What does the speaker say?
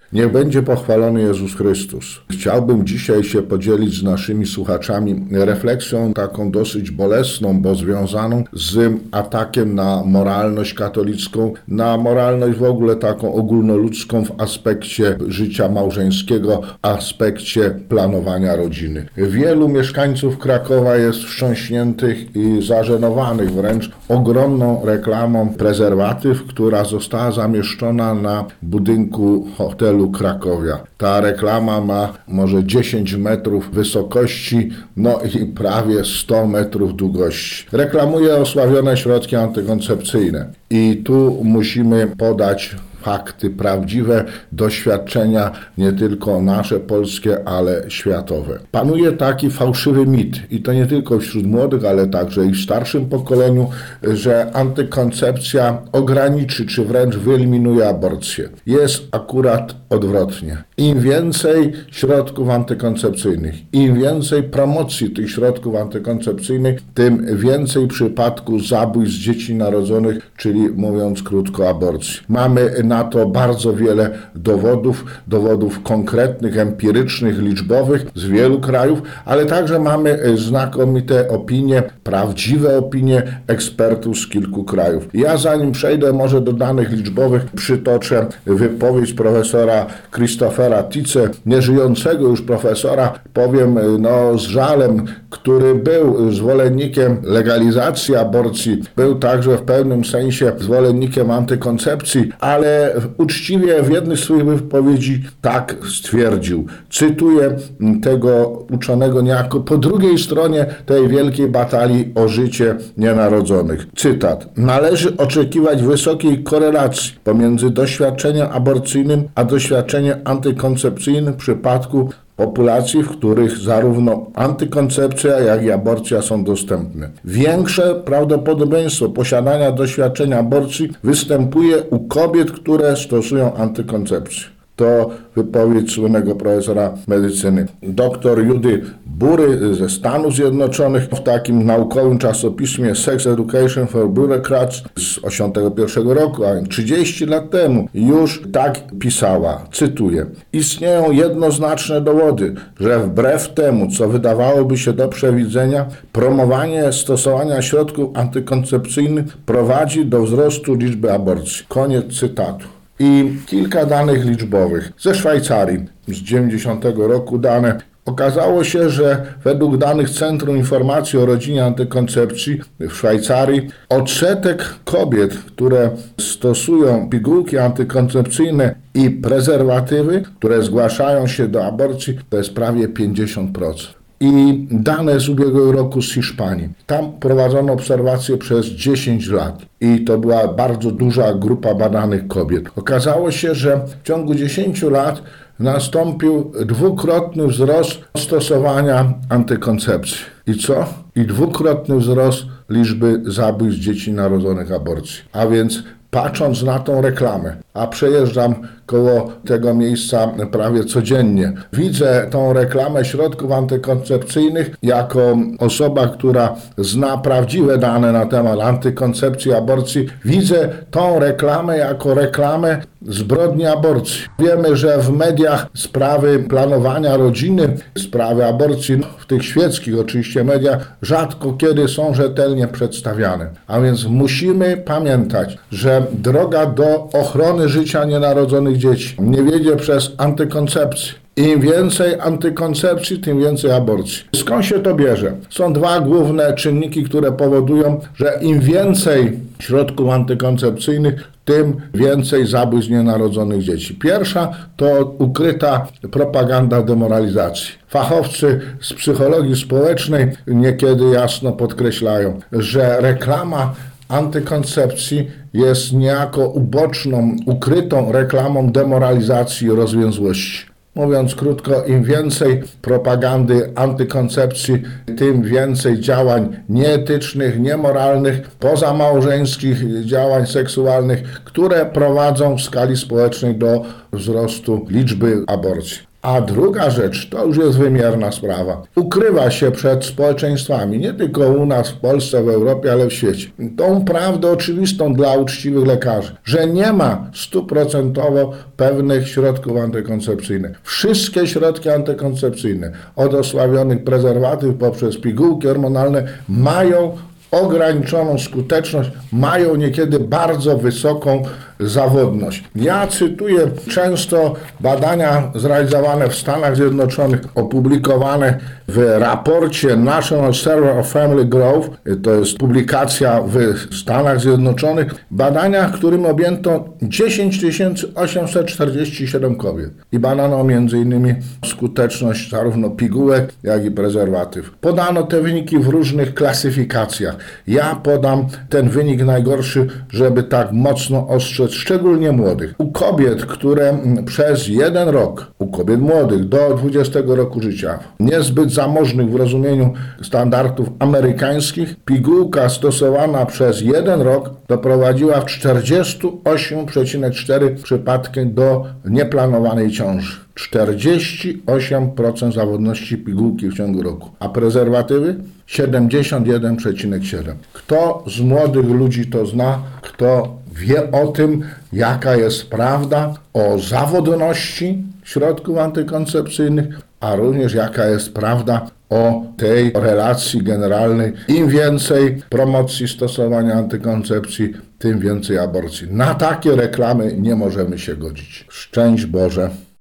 Niech będzie pochwalony Jezus Chrystus. Chciałbym dzisiaj się podzielić z naszymi słuchaczami refleksją taką dosyć bolesną, bo związaną z atakiem na moralność katolicką, na moralność w ogóle taką ogólnoludzką w aspekcie życia małżeńskiego, aspekcie planowania rodziny. Wielu mieszkańców Krakowa jest wstrząśniętych i zażenowanych wręcz ogromną reklamą prezerwatyw, która została zamieszczona na budynku hotelu Krakowia. Ta reklama ma może 10 metrów wysokości, no i prawie 100 metrów długości. Reklamuje osławione środki antykoncepcyjne. I tu musimy podać fakty prawdziwe, doświadczenia nie tylko nasze polskie, ale światowe. Panuje taki fałszywy mit i to nie tylko wśród młodych, ale także i w starszym pokoleniu, że antykoncepcja ograniczy czy wręcz wyeliminuje aborcję. Jest akurat odwrotnie. Im więcej środków antykoncepcyjnych, im więcej promocji tych środków antykoncepcyjnych, tym więcej przypadków zabójstw dzieci narodzonych, czyli mówiąc krótko aborcji. Mamy na to bardzo wiele dowodów konkretnych, empirycznych, liczbowych z wielu krajów, ale także mamy znakomite opinie, prawdziwe opinie ekspertów z kilku krajów. Ja zanim przejdę może do danych liczbowych, przytoczę wypowiedź profesora Christophera Tietze, nieżyjącego już profesora, powiem z żalem, który był zwolennikiem legalizacji aborcji, był także w pewnym sensie zwolennikiem antykoncepcji, ale uczciwie w jednej z swoich wypowiedzi tak stwierdził. Cytuję tego uczonego niejako po drugiej stronie tej wielkiej batalii o życie nienarodzonych. Cytat. Należy oczekiwać wysokiej korelacji pomiędzy doświadczeniem aborcyjnym a doświadczeniem antykoncepcyjnym w przypadku populacji, w których zarówno antykoncepcja, jak i aborcja są dostępne. Większe prawdopodobieństwo posiadania doświadczenia aborcji występuje u kobiet, które stosują antykoncepcję. To wypowiedź słynnego profesora medycyny. Dr Judy Bury ze Stanów Zjednoczonych w takim naukowym czasopiśmie Sex Education for Bureaucrats z 1981 roku, a 30 lat temu już tak pisała, cytuję: istnieją jednoznaczne dowody, że wbrew temu, co wydawałoby się do przewidzenia, promowanie stosowania środków antykoncepcyjnych prowadzi do wzrostu liczby aborcji. Koniec cytatu. I kilka danych liczbowych. Ze Szwajcarii z 90 roku dane. Okazało się, że według danych Centrum Informacji o Rodzinie Antykoncepcji w Szwajcarii odsetek kobiet, które stosują pigułki antykoncepcyjne i prezerwatywy, które zgłaszają się do aborcji, to jest prawie 50%. I dane z ubiegłego roku z Hiszpanii. Tam prowadzono obserwacje przez 10 lat i to była bardzo duża grupa badanych kobiet. Okazało się, że w ciągu 10 lat nastąpił dwukrotny wzrost stosowania antykoncepcji. I co? I dwukrotny wzrost liczby zabójstw dzieci narodzonych aborcji. A więc patrząc na tą reklamę, a przejeżdżam koło tego miejsca prawie codziennie, widzę tą reklamę środków antykoncepcyjnych jako osoba, która zna prawdziwe dane na temat antykoncepcji, aborcji. Widzę tą reklamę jako reklamę zbrodni aborcji. Wiemy, że w mediach sprawy planowania rodziny, sprawy aborcji, w tych świeckich oczywiście mediach, rzadko kiedy są rzetelnie przedstawiane. A więc musimy pamiętać, że droga do ochrony życia nienarodzonych dzieci nie wiedzie przez antykoncepcję. Im więcej antykoncepcji, tym więcej aborcji. Skąd się to bierze? Są dwa główne czynniki, które powodują, że im więcej środków antykoncepcyjnych, tym więcej zabójstw nienarodzonych dzieci. Pierwsza to ukryta propaganda demoralizacji. Fachowcy z psychologii społecznej niekiedy jasno podkreślają, że reklama antykoncepcji jest niejako uboczną, ukrytą reklamą demoralizacji i rozwiązłości. Mówiąc krótko, im więcej propagandy antykoncepcji, tym więcej działań nieetycznych, niemoralnych, pozamałżeńskich działań seksualnych, które prowadzą w skali społecznej do wzrostu liczby aborcji. A druga rzecz, to już jest wymierna sprawa. Ukrywa się przed społeczeństwami, nie tylko u nas w Polsce, w Europie, ale w świecie. Tą prawdę oczywistą dla uczciwych lekarzy, że nie ma 100% pewnych środków antykoncepcyjnych. Wszystkie środki antykoncepcyjne, od osławionych prezerwatyw poprzez pigułki hormonalne, mają ograniczoną skuteczność, mają niekiedy bardzo wysoką zawodność. Ja cytuję często badania zrealizowane w Stanach Zjednoczonych, opublikowane w raporcie National Survey of Family Growth, to jest publikacja w Stanach Zjednoczonych, badania, którym objęto 10 847 kobiet i badano m.in. skuteczność zarówno pigułek, jak i prezerwatyw. Podano te wyniki w różnych klasyfikacjach. Ja podam ten wynik najgorszy, żeby tak mocno ostrzec szczególnie młodych. U kobiet, które przez 1 rok, u kobiet młodych do 20 roku życia, niezbyt zamożnych w rozumieniu standardów amerykańskich, pigułka stosowana przez 1 rok doprowadziła w 48,4 przypadki do nieplanowanej ciąży. 48% zawodności pigułki w ciągu roku, a prezerwatywy 71,7%. Kto z młodych ludzi to zna, kto wie o tym, jaka jest prawda o zawodności środków antykoncepcyjnych, a również jaka jest prawda o tej relacji generalnej. Im więcej promocji stosowania antykoncepcji, tym więcej aborcji. Na takie reklamy nie możemy się godzić. Szczęść Boże.